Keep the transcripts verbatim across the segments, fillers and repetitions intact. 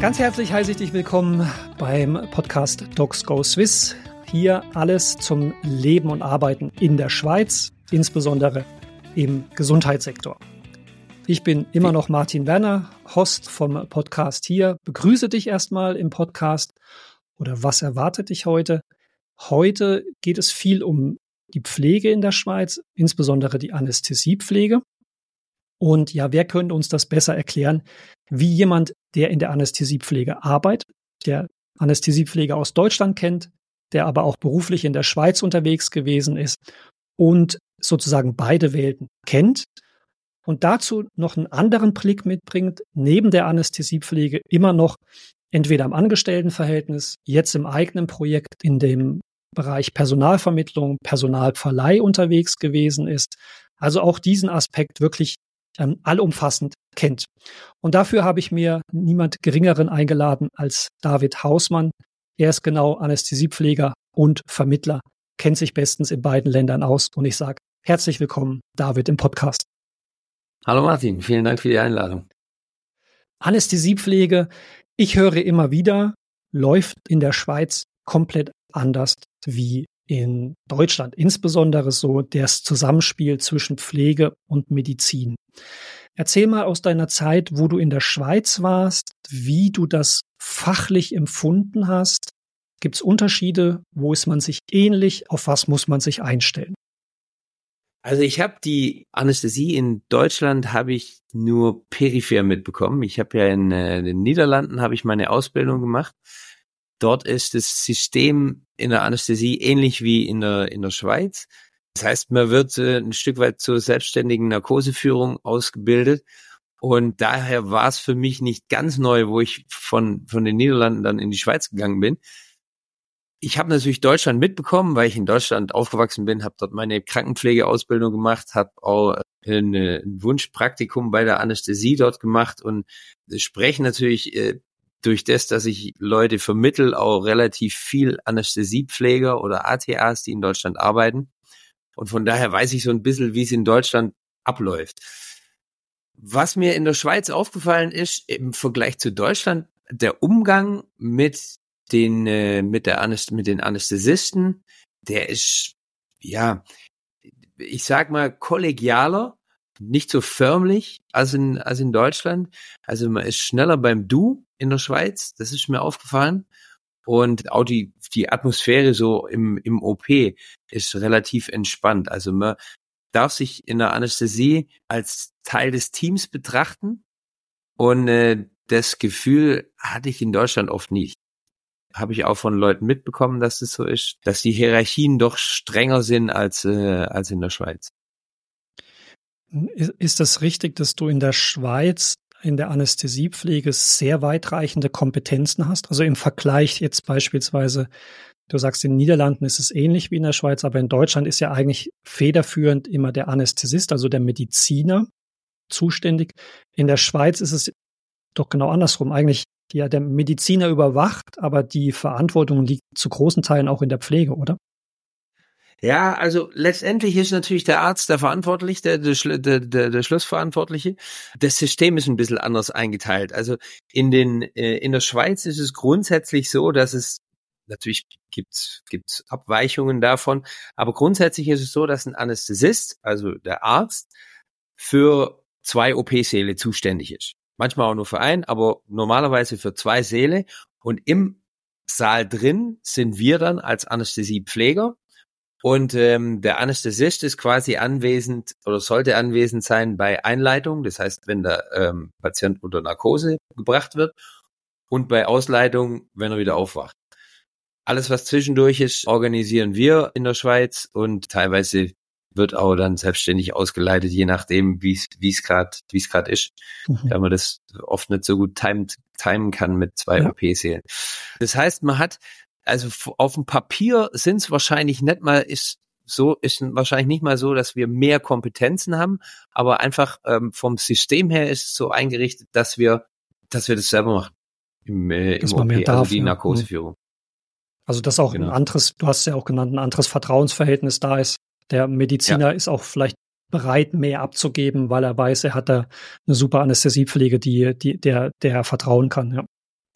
Ganz herzlich heiße ich dich willkommen beim Podcast Docs Go Swiss. Hier alles zum Leben und Arbeiten in der Schweiz, insbesondere im Gesundheitssektor. Ich bin immer noch Martin Werner, Host vom Podcast hier. Begrüße dich erstmal im Podcast. Oder was erwartet dich heute? Heute geht es viel um die Pflege in der Schweiz, insbesondere die Anästhesiepflege. Und ja, wer könnte uns das besser erklären, wie jemand, der in der Anästhesiepflege arbeitet, der Anästhesiepflege aus Deutschland kennt, der aber auch beruflich in der Schweiz unterwegs gewesen ist und sozusagen beide Welten kennt und dazu noch einen anderen Blick mitbringt, neben der Anästhesiepflege immer noch entweder im Angestelltenverhältnis, jetzt im eigenen Projekt in dem Bereich Personalvermittlung, Personalverleih unterwegs gewesen ist. Also auch diesen Aspekt wirklich ähm, allumfassend kennt. Und dafür habe ich mir niemand Geringeren eingeladen als David Hausmann. Er ist genau Anästhesiepfleger und Vermittler, kennt sich bestens in beiden Ländern aus. Und ich sage herzlich willkommen, David, im Podcast. Hallo Martin, vielen Dank für die Einladung. Anästhesiepflege, ich höre immer wieder, läuft in der Schweiz komplett anders wie in Deutschland. Insbesondere so das Zusammenspiel zwischen Pflege und Medizin. Erzähl mal aus deiner Zeit, wo du in der Schweiz warst, wie du das fachlich empfunden hast. Gibt es Unterschiede? Wo ist man sich ähnlich? Auf was muss man sich einstellen? Also ich habe die Anästhesie in Deutschland habe ich nur peripher mitbekommen. Ich habe ja in, äh, in den Niederlanden habe ich meine Ausbildung gemacht. Dort ist das System in der Anästhesie ähnlich wie in der in der Schweiz. Das heißt, man wird äh, ein Stück weit zur selbstständigen Narkoseführung ausgebildet. Und daher war es für mich nicht ganz neu, wo ich von von den Niederlanden dann in die Schweiz gegangen bin. Ich habe natürlich Deutschland mitbekommen, weil ich in Deutschland aufgewachsen bin, habe dort meine Krankenpflegeausbildung gemacht, habe auch ein, ein Wunschpraktikum bei der Anästhesie dort gemacht und spreche natürlich äh, durch das, dass ich Leute vermittle, auch relativ viel Anästhesiepfleger oder A T As, die in Deutschland arbeiten. Und von daher weiß ich so ein bisschen, wie es in Deutschland abläuft. Was mir in der Schweiz aufgefallen ist, im Vergleich zu Deutschland, der Umgang mit den, äh, mit der Anäst- mit den Anästhesisten, der ist, ja, ich sag mal, kollegialer, nicht so förmlich als in, als in Deutschland. Also man ist schneller beim Du in der Schweiz, das ist mir aufgefallen. Und auch die, die Atmosphäre so im, im O P ist relativ entspannt. Also man darf sich in der Anästhesie als Teil des Teams betrachten. Und äh, das Gefühl hatte ich in Deutschland oft nicht. Habe ich auch von Leuten mitbekommen, dass es so ist, dass die Hierarchien doch strenger sind als, äh, als in der Schweiz. Ist das richtig, dass du in der Schweiz in der Anästhesiepflege sehr weitreichende Kompetenzen hast? Also im Vergleich jetzt beispielsweise, du sagst, in den Niederlanden ist es ähnlich wie in der Schweiz, aber in Deutschland ist ja eigentlich federführend immer der Anästhesist, also der Mediziner, zuständig. In der Schweiz ist es doch genau andersrum. Eigentlich ja, der Mediziner überwacht, aber die Verantwortung liegt zu großen Teilen auch in der Pflege, oder? Ja, also letztendlich ist natürlich der Arzt der Verantwortliche, der, der, der, der Schlussverantwortliche. Das System ist ein bisschen anders eingeteilt. Also in den äh, in der Schweiz ist es grundsätzlich so, dass es natürlich gibt's gibt's Abweichungen davon, aber grundsätzlich ist es so, dass ein Anästhesist, also der Arzt, für zwei O P-Säle zuständig ist. Manchmal auch nur für einen, aber normalerweise für zwei Säle. Und im Saal drin sind wir dann als Anästhesiepfleger. Und ähm, der Anästhesist ist quasi anwesend oder sollte anwesend sein bei Einleitung. Das heißt, wenn der ähm, Patient unter Narkose gebracht wird und bei Ausleitung, wenn er wieder aufwacht. Alles, was zwischendurch ist, organisieren wir in der Schweiz und teilweise wird auch dann selbstständig ausgeleitet, je nachdem, wie es wie es gerade wie es gerade ist, mhm. da man das oft nicht so gut timed, timen kann mit zwei ja. O P-Sälen. Das heißt, man hat also auf dem Papier sind es wahrscheinlich nicht mal ist so ist wahrscheinlich nicht mal so, dass wir mehr Kompetenzen haben, aber einfach ähm, vom System her ist es so eingerichtet, dass wir dass wir das selber machen im, äh, im O P, darf, also die ja. Narkoseführung. Also dass auch genau. ein anderes, du hast ja auch genannt, ein anderes Vertrauensverhältnis da ist. Der Mediziner ja. ist auch vielleicht bereit, mehr abzugeben, weil er weiß, er hat da eine super Anästhesiepflege, die, die, der, der er vertrauen kann. Ja.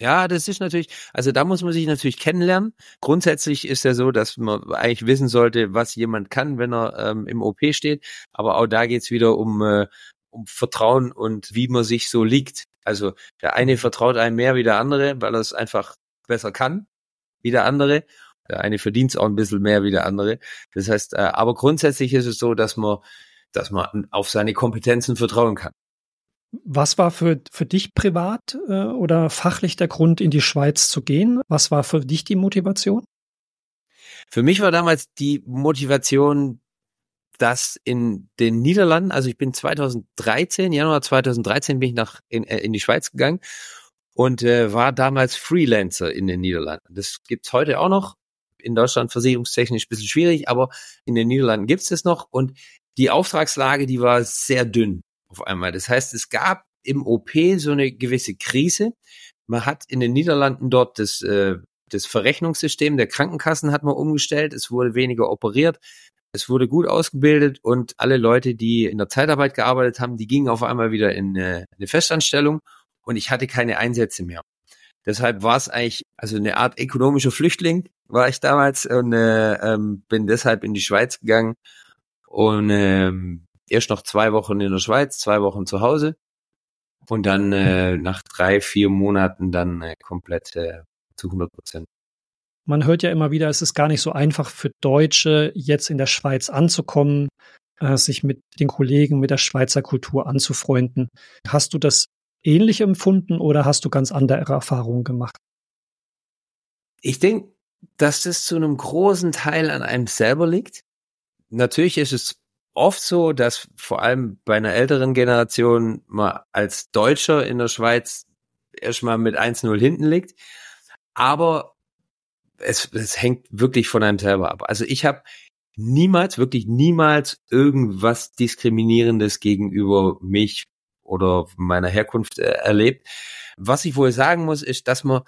Ja, das ist natürlich, also da muss man sich natürlich kennenlernen. Grundsätzlich ist ja so, dass man eigentlich wissen sollte, was jemand kann, wenn er ähm, im O P steht. Aber auch da geht's wieder um, äh, um Vertrauen und wie man sich so liegt. Also der eine vertraut einem mehr wie der andere, weil er es einfach besser kann wie der andere. Der eine verdient auch ein bisschen mehr wie der andere. Das heißt, äh, aber grundsätzlich ist es so, dass man, dass man auf seine Kompetenzen vertrauen kann. Was war für, für dich privat äh, oder fachlich der Grund, in die Schweiz zu gehen? Was war für dich die Motivation? Für mich war damals die Motivation, dass in den Niederlanden, also ich bin zweitausenddreizehn, Januar zweitausenddreizehn bin ich nach in, äh, in die Schweiz gegangen und äh, war damals Freelancer in den Niederlanden. Das gibt's heute auch noch. In Deutschland versicherungstechnisch ein bisschen schwierig, aber in den Niederlanden gibt's das noch. Und die Auftragslage, die war sehr dünn auf einmal. Das heißt, es gab im O P so eine gewisse Krise. Man hat in den Niederlanden dort das, äh, das Verrechnungssystem der Krankenkassen hat man umgestellt. Es wurde weniger operiert. Es wurde gut ausgebildet und alle Leute, die in der Zeitarbeit gearbeitet haben, die gingen auf einmal wieder in äh, eine Festanstellung und ich hatte keine Einsätze mehr. Deshalb war es eigentlich, also eine Art ökonomischer Flüchtling war ich damals und äh, ähm, bin deshalb in die Schweiz gegangen und ähm, erst noch zwei Wochen in der Schweiz, zwei Wochen zu Hause und dann äh, nach drei, vier Monaten dann äh, komplett äh, zu hundert Prozent. Man hört ja immer wieder, es ist gar nicht so einfach für Deutsche, jetzt in der Schweiz anzukommen, äh, sich mit den Kollegen, mit der Schweizer Kultur anzufreunden. Hast du das ähnlich empfunden oder hast du ganz andere Erfahrungen gemacht? Ich denke, dass das zu einem großen Teil an einem selber liegt. Natürlich ist es oft so, dass vor allem bei einer älteren Generation man als Deutscher in der Schweiz erstmal mit eins null hinten liegt. Aber es, es hängt wirklich von einem selber ab. Also ich habe niemals, wirklich niemals irgendwas Diskriminierendes gegenüber mich oder meiner Herkunft äh, erlebt. Was ich wohl sagen muss, ist, dass man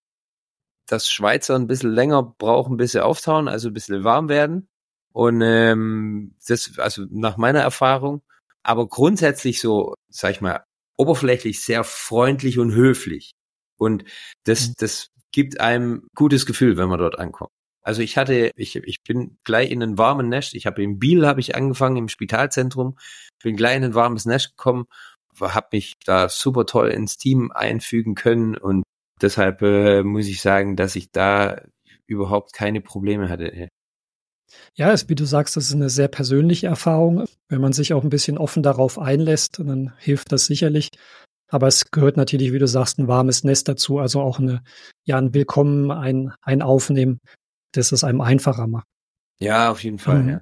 das Schweizer ein bisschen länger brauchen, bis sie auftauen, also ein bisschen warm werden. Und ähm, das, also nach meiner Erfahrung, aber grundsätzlich so, sag ich mal, oberflächlich sehr freundlich und höflich. Und das, das gibt einem gutes Gefühl, wenn man dort ankommt. Also ich hatte, ich, ich bin gleich in ein warmes Nest. Ich habe in Biel habe ich angefangen im Spitalzentrum, bin gleich in ein warmes Nest gekommen, habe mich da super toll ins Team einfügen können und deshalb äh, muss ich sagen, dass ich da überhaupt keine Probleme hatte. Ja, es, wie du sagst, das ist eine sehr persönliche Erfahrung. Wenn man sich auch ein bisschen offen darauf einlässt, dann hilft das sicherlich. Aber es gehört natürlich, wie du sagst, ein warmes Nest dazu, also auch eine, ja, ein Willkommen, ein, ein Aufnehmen, das es einem einfacher macht. Ja, auf jeden Fall, mhm. ja.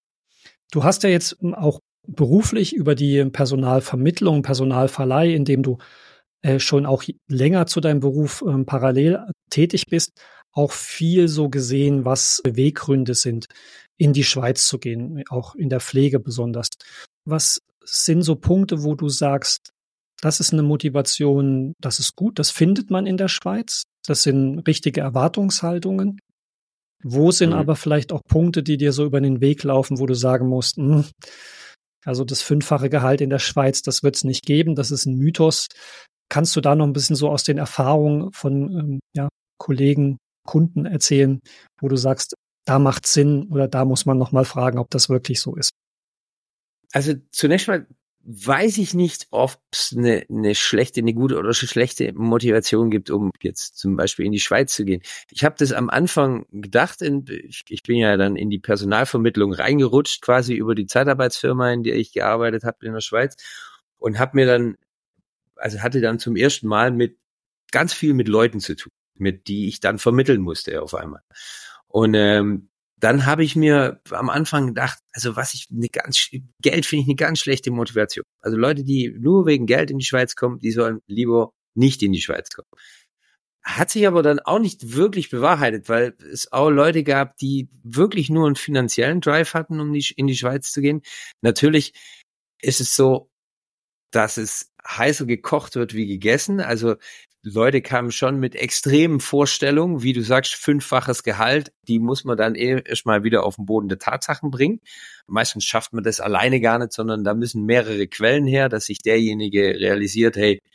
Du hast ja jetzt auch beruflich über die Personalvermittlung, Personalverleih, in dem du äh, schon auch länger zu deinem Beruf ähm, parallel tätig bist, auch viel so gesehen, was Beweggründe sind, in die Schweiz zu gehen, auch in der Pflege besonders. Was sind so Punkte, wo du sagst, das ist eine Motivation, das ist gut, das findet man in der Schweiz, das sind richtige Erwartungshaltungen? Wo sind mhm. aber vielleicht auch Punkte, die dir so über den Weg laufen, wo du sagen musst, mh, also das fünffache Gehalt in der Schweiz, das wird es nicht geben, das ist ein Mythos. Kannst du da noch ein bisschen so aus den Erfahrungen von ähm, ja, Kollegen, Kunden erzählen, wo du sagst, da macht Sinn oder da muss man noch mal fragen, ob das wirklich so ist? Also zunächst mal weiß ich nicht, ob es eine, eine schlechte, eine gute oder schlechte Motivation gibt, um jetzt zum Beispiel in die Schweiz zu gehen. Ich habe das am Anfang gedacht, in, ich, ich bin ja dann in die Personalvermittlung reingerutscht, quasi über die Zeitarbeitsfirma, in der ich gearbeitet habe in der Schweiz und habe mir dann, also hatte dann zum ersten Mal mit ganz viel mit Leuten zu tun, mit die ich dann vermitteln musste auf einmal. Und ähm, dann habe ich mir am Anfang gedacht, also was ich eine ganz Geld finde ich eine ganz schlechte Motivation. Also Leute, die nur wegen Geld in die Schweiz kommen, die sollen lieber nicht in die Schweiz kommen. Hat sich aber dann auch nicht wirklich bewahrheitet, weil es auch Leute gab, die wirklich nur einen finanziellen Drive hatten, um die, in die Schweiz zu gehen. Natürlich ist es so, dass es heißer gekocht wird wie gegessen. Also Leute kamen schon mit extremen Vorstellungen, wie du sagst, fünffaches Gehalt, die muss man dann eh erstmal wieder auf den Boden der Tatsachen bringen. Meistens schafft man das alleine gar nicht, sondern da müssen mehrere Quellen her, dass sich derjenige realisiert, hey,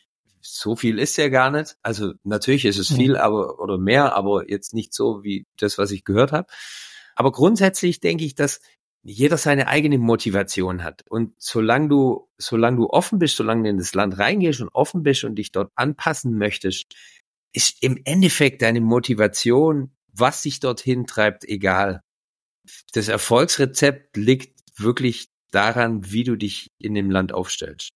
so viel ist ja gar nicht. Also natürlich ist es Mhm. viel, aber oder mehr, aber jetzt nicht so wie das, was ich gehört habe. Aber grundsätzlich denke ich, dass jeder seine eigene Motivation hat. Und solange du, solange du offen bist, solange du in das Land reingehst und offen bist und dich dort anpassen möchtest, ist im Endeffekt deine Motivation, was dich dorthin treibt, egal. Das Erfolgsrezept liegt wirklich daran, wie du dich in dem Land aufstellst.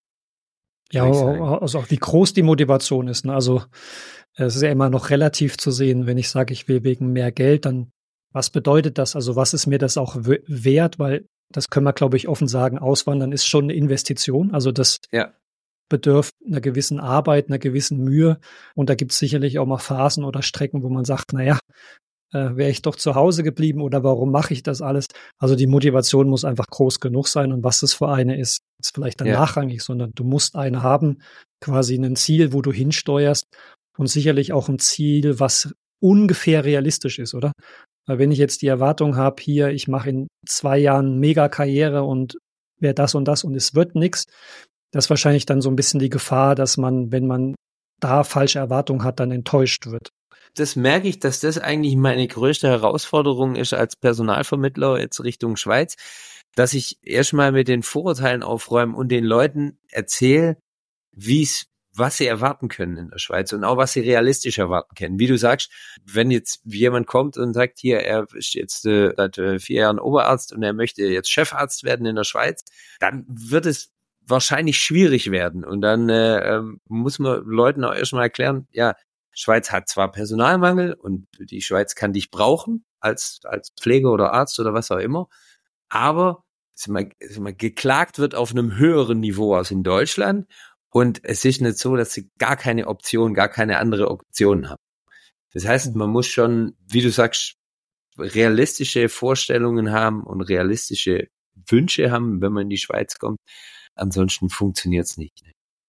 Ja, also auch wie groß die Motivation ist. Ne? Also es ist ja immer noch relativ zu sehen, wenn ich sage, ich will wegen mehr Geld, dann was bedeutet das? Also was ist mir das auch wert? Weil das können wir, glaube ich, offen sagen, Auswandern ist schon eine Investition. Also das ja. bedarf einer gewissen Arbeit, einer gewissen Mühe. Und da gibt es sicherlich auch mal Phasen oder Strecken, wo man sagt, naja, äh, wäre ich doch zu Hause geblieben oder warum mache ich das alles? Also die Motivation muss einfach groß genug sein und was das für eine ist, ist vielleicht dann ja. nachrangig, sondern du musst eine haben, quasi ein Ziel, wo du hinsteuerst und sicherlich auch ein Ziel, was ungefähr realistisch ist, oder? Weil wenn ich jetzt die Erwartung habe, hier, ich mache in zwei Jahren Mega-Karriere und wäre das und das und es wird nichts, das ist wahrscheinlich dann so ein bisschen die Gefahr, dass man, wenn man da falsche Erwartungen hat, dann enttäuscht wird. Das merke ich, dass das eigentlich meine größte Herausforderung ist als Personalvermittler jetzt Richtung Schweiz, dass ich erstmal mit den Vorurteilen aufräume und den Leuten erzähle, wie es, was sie erwarten können in der Schweiz und auch was sie realistisch erwarten können. Wie du sagst, wenn jetzt jemand kommt und sagt, hier, er ist jetzt äh, seit äh, vier Jahren Oberarzt und er möchte jetzt Chefarzt werden in der Schweiz, dann wird es wahrscheinlich schwierig werden und dann äh, muss man Leuten auch erstmal erklären, ja, Schweiz hat zwar Personalmangel und die Schweiz kann dich brauchen als als Pfleger oder Arzt oder was auch immer, aber ist mal, ist mal, geklagt wird auf einem höheren Niveau als in Deutschland und es ist nicht so, dass sie gar keine Option, gar keine andere Option haben. Das heißt, man muss schon, wie du sagst, realistische Vorstellungen haben und realistische Wünsche haben, wenn man in die Schweiz kommt. Ansonsten funktioniert's nicht.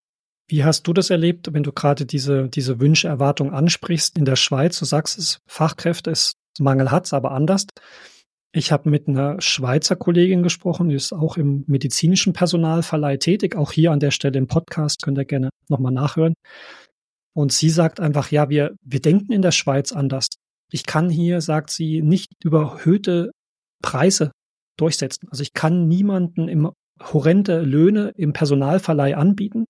Wie hast du das erlebt, wenn du gerade diese, diese Wünsche, Erwartungen ansprichst in der Schweiz? Du sagst es, Fachkräfte, es Mangel hat's, aber anders. Ich habe mit einer Schweizer Kollegin gesprochen, die ist auch im medizinischen Personalverleih tätig, auch hier an der Stelle im Podcast, könnt ihr gerne nochmal nachhören. Und sie sagt einfach, ja, wir, wir denken in der Schweiz anders. Ich kann hier, sagt sie, nicht überhöhte Preise durchsetzen. Also ich kann niemanden im horrende Löhne im Personalverleih anbieten,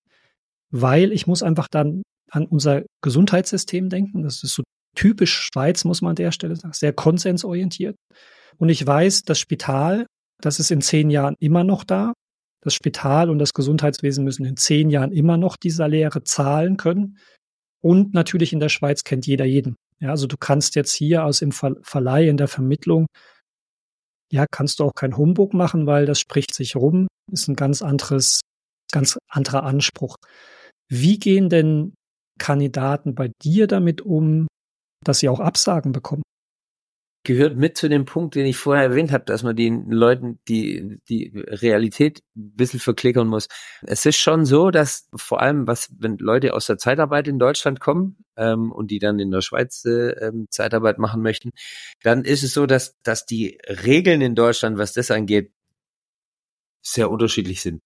weil ich muss einfach dann an unser Gesundheitssystem denken. Das ist so typisch Schweiz, muss man an der Stelle sagen, sehr konsensorientiert. Und ich weiß, das Spital, das ist in zehn Jahren immer noch da. Das Spital und das Gesundheitswesen müssen in zehn Jahren immer noch die Saläre zahlen können. Und natürlich in der Schweiz kennt jeder jeden. Ja, also du kannst jetzt hier aus dem Ver- Verleih, in der Vermittlung, ja, kannst du auch kein Humbug machen, weil das spricht sich rum. Ist ein ganz anderes, ganz anderer Anspruch. Wie gehen denn Kandidaten bei dir damit um, dass sie auch Absagen bekommen? Gehört mit zu dem Punkt, den ich vorher erwähnt habe, dass man den Leuten die die Realität ein bisschen verklickern muss. Es ist schon so, dass vor allem, was wenn Leute aus der Zeitarbeit in Deutschland kommen ähm, und die dann in der Schweiz äh, Zeitarbeit machen möchten, dann ist es so, dass dass die Regeln in Deutschland, was das angeht, sehr unterschiedlich sind.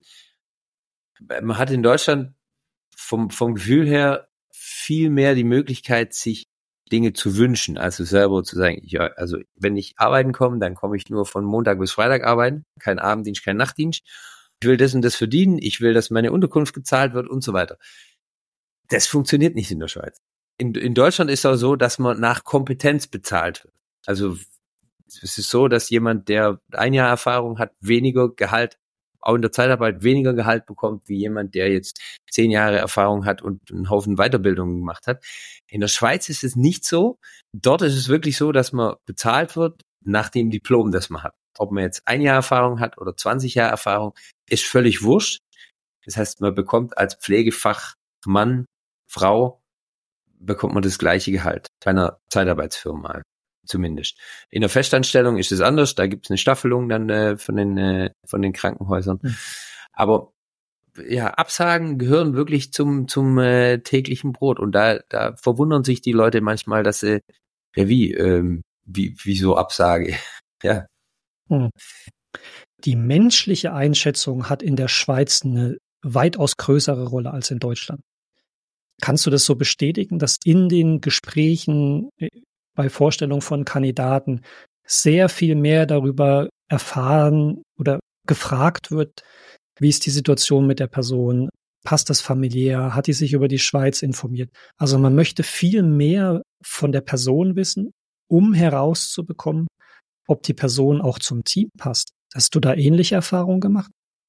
Man hat in Deutschland vom vom Gefühl her viel mehr die Möglichkeit, sich Dinge zu wünschen, also selber zu sagen, ja, also wenn ich arbeiten komme, dann komme ich nur von Montag bis Freitag arbeiten, kein Abenddienst, kein Nachtdienst. Ich will das und das verdienen, ich will, dass meine Unterkunft gezahlt wird und so weiter. Das funktioniert nicht in der Schweiz. In, in Deutschland ist es auch so, dass man nach Kompetenz bezahlt wird. Also es ist so, dass jemand, der ein Jahr Erfahrung hat, weniger Gehalt, auch in der Zeitarbeit weniger Gehalt bekommt, wie jemand, der jetzt zehn Jahre Erfahrung hat und einen Haufen Weiterbildungen gemacht hat. In der Schweiz ist es nicht so. Dort ist es wirklich so, dass man bezahlt wird nach dem Diplom, das man hat. Ob man jetzt ein Jahr Erfahrung hat oder zwanzig Jahre Erfahrung, ist völlig wurscht. Das heißt, man bekommt als Pflegefachmann, Frau, bekommt man das gleiche Gehalt bei einer Zeitarbeitsfirma. Zumindest. In der Festanstellung ist es anders, da gibt es eine Staffelung dann äh, von den äh, von den Krankenhäusern. Mhm. Aber ja, Absagen gehören wirklich zum zum äh, täglichen Brot und da da verwundern sich die Leute manchmal, dass sie ja wie ähm, wie wie so Absage. Ja. Mhm. Die menschliche Einschätzung hat in der Schweiz eine weitaus größere Rolle als in Deutschland. Kannst du das so bestätigen, dass in den Gesprächen bei Vorstellung von Kandidaten sehr viel mehr darüber erfahren oder gefragt wird, wie ist die Situation mit der Person? Passt das familiär? Hat die sich über die Schweiz informiert? Also man möchte viel mehr von der Person wissen, um herauszubekommen, ob die Person auch zum Team passt. Hast du da ähnliche Erfahrungen gemacht?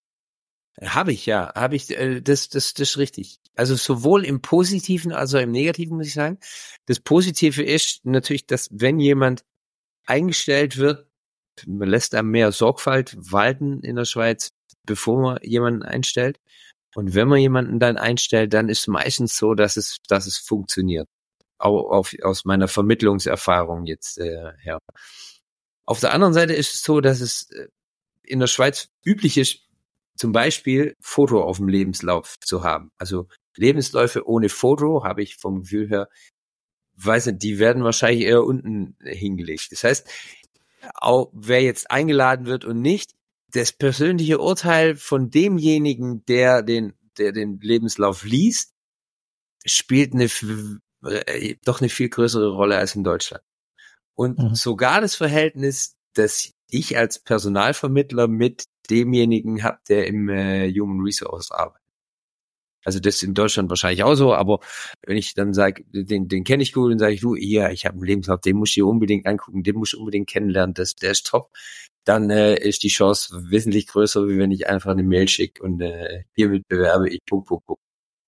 Habe ich, ja. Habe ich, äh, das, das, das ist richtig. Also sowohl im Positiven als auch im Negativen, muss ich sagen. Das Positive ist natürlich, dass wenn jemand eingestellt wird, man lässt einem mehr Sorgfalt walten in der Schweiz, bevor man jemanden einstellt. Und wenn man jemanden dann einstellt, dann ist es meistens so, dass es, dass es funktioniert. Auch auf, aus meiner Vermittlungserfahrung jetzt äh, her. Auf der anderen Seite ist es so, dass es in der Schweiz üblich ist, zum Beispiel Foto auf dem Lebenslauf zu haben. Also Lebensläufe ohne Foto habe ich vom Gefühl her, weiß nicht, die werden wahrscheinlich eher unten hingelegt. Das heißt, auch wer jetzt eingeladen wird und nicht, das persönliche Urteil von demjenigen, der den, der den Lebenslauf liest, spielt eine äh, doch eine viel größere Rolle als in Deutschland. Und mhm. sogar das Verhältnis, das ich als Personalvermittler mit demjenigen habe, der im äh, Human Resource arbeitet. Also das ist in Deutschland wahrscheinlich auch so, aber wenn ich dann sage, den, den kenne ich gut, dann sage ich, du, hier, ich habe einen Lebenslauf, den musst du dir unbedingt angucken, den musst du unbedingt kennenlernen, das, der ist top, dann äh, ist die Chance wesentlich größer, wie wenn ich einfach eine Mail schicke und äh, hiermit bewerbe ich, Punkt, Punkt, Punkt.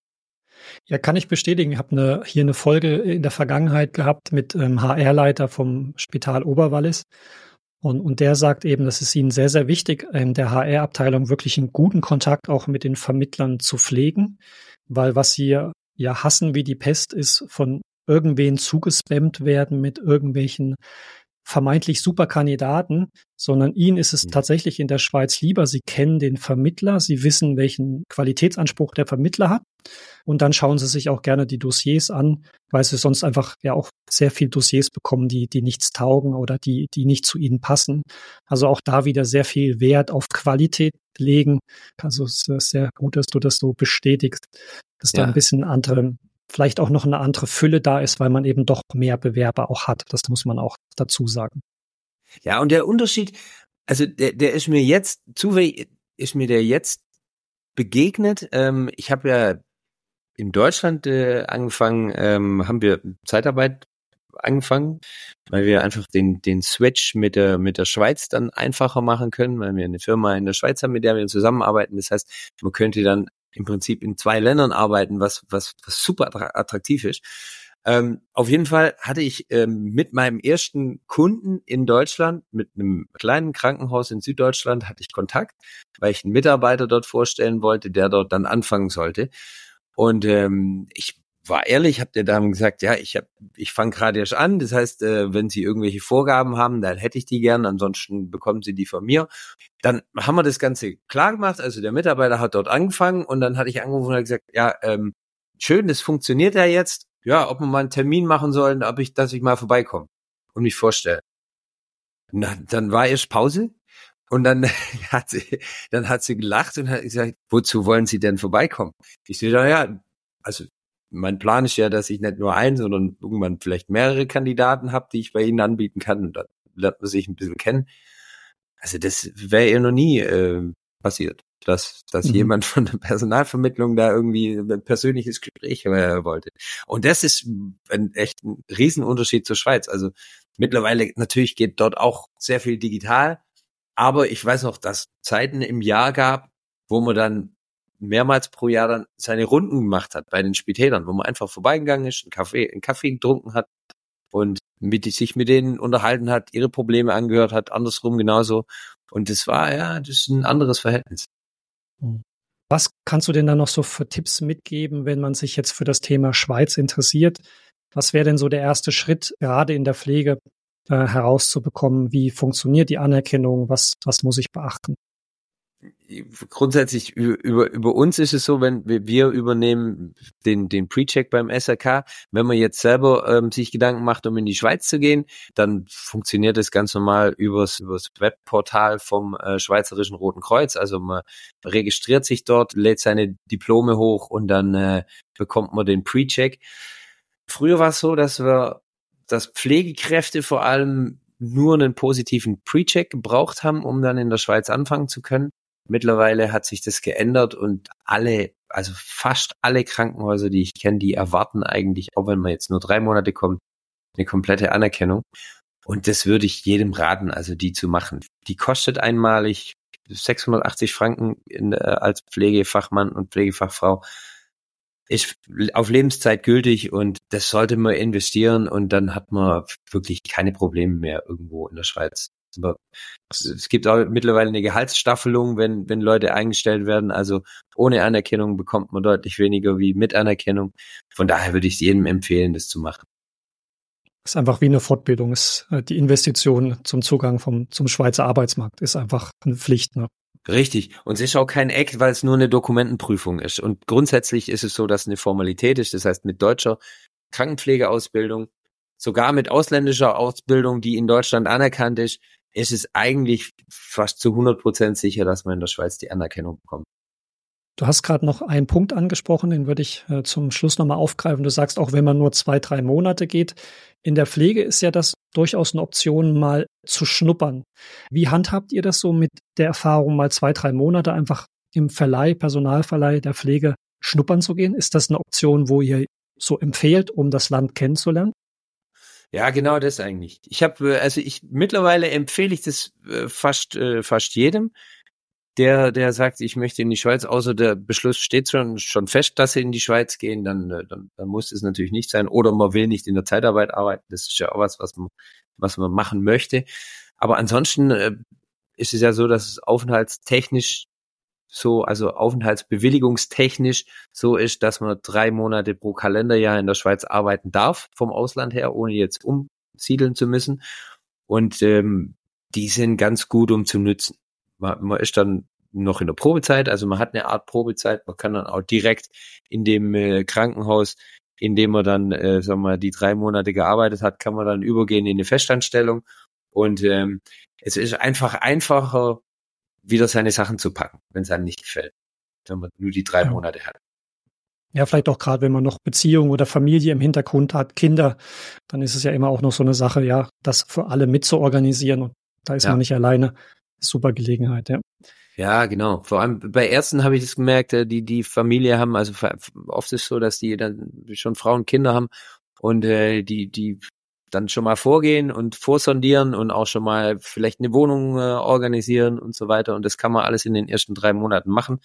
Ja, kann ich bestätigen. Ich habe eine, hier eine Folge in der Vergangenheit gehabt mit ähm, H R-Leiter vom Spital Oberwallis. Und, und der sagt eben, dass es ihnen sehr, sehr wichtig, in der H R-Abteilung wirklich einen guten Kontakt auch mit den Vermittlern zu pflegen, weil was sie ja hassen wie die Pest ist, von irgendwen zugespammt werden mit irgendwelchen vermeintlich super Kandidaten, sondern ihnen ist es mhm. tatsächlich in der Schweiz lieber, sie kennen den Vermittler, sie wissen, welchen Qualitätsanspruch der Vermittler hat und dann schauen sie sich auch gerne die Dossiers an, weil sie sonst einfach ja auch sehr viel Dossiers bekommen, die die nichts taugen oder die die nicht zu ihnen passen. Also auch da wieder sehr viel Wert auf Qualität legen. Also es ist sehr gut, dass du das so bestätigst, dass ja. da ein bisschen andere, vielleicht auch noch eine andere Fülle da ist, weil man eben doch mehr Bewerber auch hat. Das muss man auch dazu sagen. Ja, und der Unterschied, also der, der ist mir jetzt, zufällig ist mir der jetzt begegnet. Ähm, ich habe ja in Deutschland äh, angefangen, ähm, haben wir Zeitarbeit angefangen, weil wir einfach den den Switch mit der mit der Schweiz dann einfacher machen können, weil wir eine Firma in der Schweiz haben, mit der wir zusammenarbeiten. Das heißt, man könnte dann im Prinzip in zwei Ländern arbeiten, was was was super attraktiv ist. Ähm, auf jeden Fall hatte ich ähm, mit meinem ersten Kunden in Deutschland, mit einem kleinen Krankenhaus in Süddeutschland, hatte ich Kontakt, weil ich einen Mitarbeiter dort vorstellen wollte, der dort dann anfangen sollte. Und ähm, ich war ehrlich, habe der Dame gesagt, ja, ich hab, ich fange gerade erst an. Das heißt, äh, wenn Sie irgendwelche Vorgaben haben, dann hätte ich die gern. Ansonsten bekommen Sie die von mir. Dann haben wir das Ganze klar gemacht. Also der Mitarbeiter hat dort angefangen und dann hatte ich angerufen und gesagt, ja, ähm, schön, das funktioniert ja jetzt. Ja, ob wir mal einen Termin machen sollen, ob ich, dass ich mal vorbeikomme und mich vorstelle. Na, dann war erst Pause. Und dann hat sie, dann hat sie gelacht und hat gesagt, wozu wollen Sie denn vorbeikommen? Ich so, ja, also mein Plan ist ja, dass ich nicht nur einen, sondern irgendwann vielleicht mehrere Kandidaten habe, die ich bei Ihnen anbieten kann. Und dann lernt man sich ein bisschen kennen. Also das wäre ja noch nie äh, passiert, dass dass mhm. jemand von der Personalvermittlung da irgendwie ein persönliches Gespräch äh, wollte. Und das ist ein echt ein Riesenunterschied zur Schweiz. Also mittlerweile natürlich geht dort auch sehr viel digital. Aber ich weiß noch, dass Zeiten im Jahr gab, wo man dann mehrmals pro Jahr dann seine Runden gemacht hat bei den Spitälern, wo man einfach vorbeigegangen ist, einen Kaffee, einen Kaffee getrunken hat und mit, sich mit denen unterhalten hat, ihre Probleme angehört hat, andersrum genauso. Und das war, ja, das ist ein anderes Verhältnis. Was kannst du denn da noch so für Tipps mitgeben, wenn man sich jetzt für das Thema Schweiz interessiert? Was wäre denn so der erste Schritt, gerade in der Pflege, herauszubekommen, wie funktioniert die Anerkennung, was was muss ich beachten? grundsätzlich über, über uns ist es so, wenn wir, wir übernehmen den, den Pre-Check beim S R K. Wenn man jetzt selber ähm, sich Gedanken macht, um in die Schweiz zu gehen, dann funktioniert das ganz normal übers, übers Webportal vom äh, Schweizerischen Roten Kreuz. Also man registriert sich dort, lädt seine Diplome hoch und dann äh, bekommt man den Pre-Check. Früher war es so, dass wir, dass Pflegekräfte vor allem nur einen positiven Pre-Check gebraucht haben, um dann in der Schweiz anfangen zu können. Mittlerweile hat sich das geändert und alle, also fast alle Krankenhäuser, die ich kenne, die erwarten eigentlich, auch wenn man jetzt nur drei Monate kommt, eine komplette Anerkennung. Und das würde ich jedem raten, also die zu machen. Die kostet einmalig sechshundertachtzig Franken in, äh, als Pflegefachmann und Pflegefachfrau. Ist auf Lebenszeit gültig und das sollte man investieren und dann hat man wirklich keine Probleme mehr irgendwo in der Schweiz. Aber es gibt auch mittlerweile eine Gehaltsstaffelung, wenn wenn Leute eingestellt werden. Also ohne Anerkennung bekommt man deutlich weniger wie mit Anerkennung. Von daher würde ich es jedem empfehlen, das zu machen. Das ist einfach wie eine Fortbildung. Ist die Investition zum Zugang vom zum Schweizer Arbeitsmarkt ist einfach eine Pflicht, ne? Richtig. Und es ist auch kein Act, weil es nur eine Dokumentenprüfung ist. Und grundsätzlich ist es so, dass es eine Formalität ist. Das heißt, mit deutscher Krankenpflegeausbildung, sogar mit ausländischer Ausbildung, die in Deutschland anerkannt ist, ist es eigentlich fast zu hundert Prozent sicher, dass man in der Schweiz die Anerkennung bekommt. Du hast gerade noch einen Punkt angesprochen, den würde ich äh, zum Schluss nochmal aufgreifen. Du sagst, auch wenn man nur zwei, drei Monate geht, in der Pflege ist ja das durchaus eine Option, mal zu schnuppern. Wie handhabt ihr das so mit der Erfahrung, mal zwei, drei Monate einfach im Verleih, Personalverleih der Pflege schnuppern zu gehen? Ist das eine Option, wo ihr so empfehlt, um das Land kennenzulernen? Ja, genau das eigentlich. Ich habe, also ich mittlerweile empfehle ich das äh, fast äh, fast jedem, der der sagt, ich möchte in die Schweiz, außer der Beschluss steht schon schon fest, dass sie in die Schweiz gehen, dann dann, dann muss es natürlich nicht sein. Oder man will nicht in der Zeitarbeit arbeiten. Das ist ja auch was, was man was man machen möchte. Aber ansonsten äh, ist es ja so, dass es aufenthaltstechnisch so, also aufenthaltsbewilligungstechnisch so ist, dass man drei Monate pro Kalenderjahr in der Schweiz arbeiten darf, vom Ausland her, ohne jetzt umsiedeln zu müssen. Und ähm, die sind ganz gut, um zu nützen. Man, man ist dann noch in der Probezeit, also man hat eine Art Probezeit, man kann dann auch direkt in dem äh, Krankenhaus, in dem man dann, äh, sagen wir mal, die drei Monate gearbeitet hat, kann man dann übergehen in eine Festanstellung. Und ähm, es ist einfach einfacher, wieder seine Sachen zu packen, wenn es einem nicht gefällt, wenn man nur die drei Ja. Monate hat. Ja, vielleicht auch gerade, wenn man noch Beziehung oder Familie im Hintergrund hat, Kinder, dann ist es ja immer auch noch so eine Sache, ja, das für alle mitzuorganisieren und da ist Ja. man nicht alleine. Super Gelegenheit, ja. Ja, genau. Vor allem bei Ärzten habe ich das gemerkt, die die Familie haben, also oft ist es so, dass die dann schon Frauen und Kinder haben und äh, die die dann schon mal vorgehen und vorsondieren und auch schon mal vielleicht eine Wohnung äh, organisieren und so weiter. Und das kann man alles in den ersten drei Monaten machen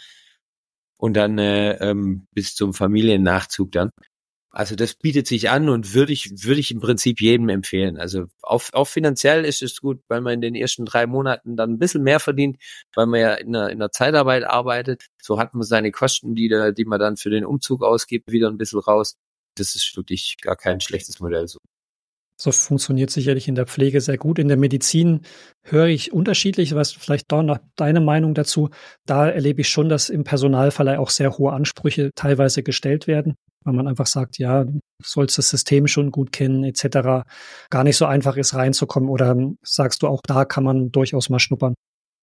und dann äh, ähm, bis zum Familiennachzug dann. Also das bietet sich an und würde ich würde ich im Prinzip jedem empfehlen. Also auch, auch finanziell ist es gut, weil man in den ersten drei Monaten dann ein bisschen mehr verdient, weil man ja in der, in der Zeitarbeit arbeitet. So hat man seine Kosten, die, da, die man dann für den Umzug ausgibt, wieder ein bisschen raus. Das ist wirklich gar kein schlechtes Modell so. So funktioniert sicherlich in der Pflege sehr gut. In der Medizin höre ich unterschiedlich, was vielleicht da noch deine Meinung dazu. Da erlebe ich schon, dass im Personalverleih auch sehr hohe Ansprüche teilweise gestellt werden, weil man einfach sagt, ja, du sollst das System schon gut kennen et cetera. Gar nicht so einfach ist reinzukommen. Oder sagst du, auch da kann man durchaus mal schnuppern?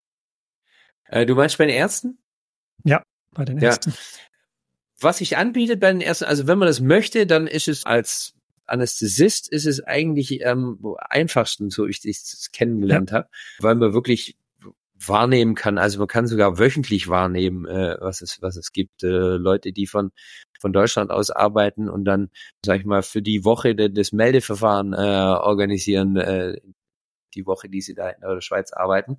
Äh, du meinst bei den Ärzten? Ja, bei den Ärzten. Ja. Was sich anbietet bei den Ärzten, also wenn man das möchte, dann ist es als Anästhesist ist es eigentlich am einfachsten, so ich es kennengelernt ja. habe, weil man wirklich wahrnehmen kann. Also man kann sogar wöchentlich wahrnehmen, äh, was es was es gibt. Äh, Leute, die von von Deutschland aus arbeiten und dann, sag ich mal, für die Woche de, des Meldeverfahren äh, organisieren, äh, die Woche, die sie da in der Schweiz arbeiten.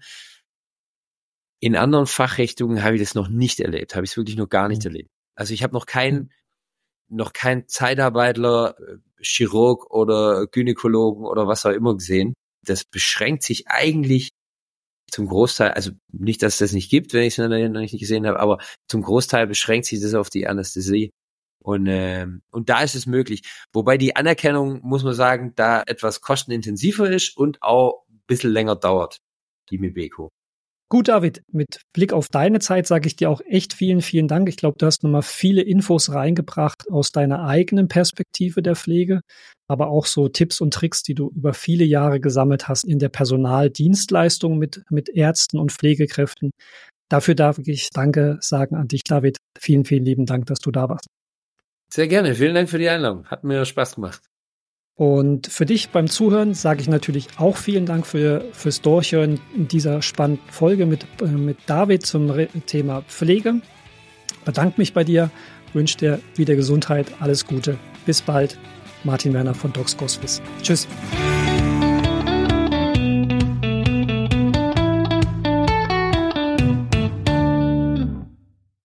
In anderen Fachrichtungen habe ich das noch nicht erlebt, habe ich es wirklich noch gar nicht mhm. erlebt. Also ich habe noch keinen noch kein Zeitarbeitler, Chirurg oder Gynäkologen oder was auch immer gesehen. Das beschränkt sich eigentlich zum Großteil, also nicht, dass es das nicht gibt, wenn ich es noch nicht gesehen habe, aber zum Großteil beschränkt sich das auf die Anästhesie. Und, ähm, und da ist es möglich. Wobei die Anerkennung, muss man sagen, da etwas kostenintensiver ist und auch ein bisschen länger dauert, die Mibeko. Gut, David, mit Blick auf deine Zeit sage ich dir auch echt vielen, vielen Dank. Ich glaube, du hast nochmal viele Infos reingebracht aus deiner eigenen Perspektive der Pflege, aber auch so Tipps und Tricks, die du über viele Jahre gesammelt hast in der Personaldienstleistung mit, mit Ärzten und Pflegekräften. Dafür darf ich Danke sagen an dich, David. Vielen, vielen lieben Dank, dass du da warst. Sehr gerne. Vielen Dank für die Einladung. Hat mir Spaß gemacht. Und für dich beim Zuhören sage ich natürlich auch vielen Dank für, fürs Durchhören in dieser spannenden Folge mit, äh, mit David zum Re- Thema Pflege. Bedanke mich bei dir, wünsche dir wieder Gesundheit, alles Gute. Bis bald. Martin Werner von DocsGoSwiss. Tschüss.